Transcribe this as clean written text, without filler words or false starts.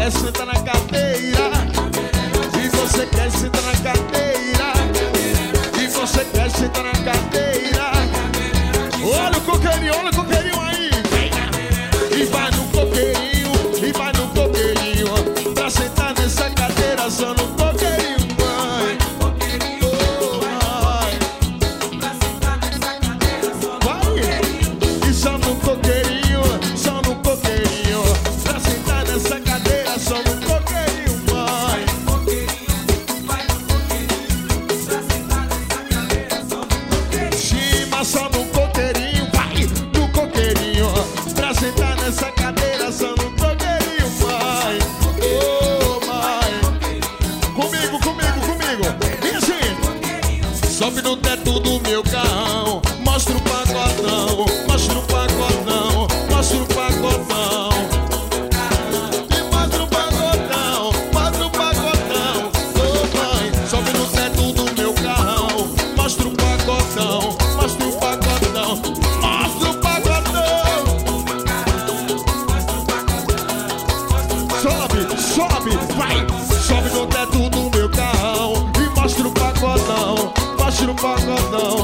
quer sentar na cadeira, e você quer sentar na cadeira, e você quer sentar na cadeira. Olha o coqueirinho aí. E vai no coqueirinho, e vai no coqueirinho, pra sentar nessa cadeira só no coqueirinho, mãe. Oh, mãe. Pra sentar nessa cadeira só no coqueirinho. E só no coqueirinho, só no coqueirinho, pra sentar nessa cadeira só no coqueirinho, mãe. Vai no coqueirinho, pra sentar nessa cadeira só no coqueirinho. Chima só no coqueirinho, vai no coqueirinho, pra sentar nessa cadeira só no coqueirinho, mãe. Oh, mãe. Comigo. E assim, sobe no teto do meu carrão, mostra o pacotão, mostra o pacotão, mostra o pacotão. E mostra o pacotão, mostra o pacotão. Oh, mãe, sobe no teto do meu carrão, mostra o pacotão, mostra o pacotão, mostra o pacotão. Sobe, vai. Sobe no teto do meu carrão e mostra o pacotão, mostra o pacotão.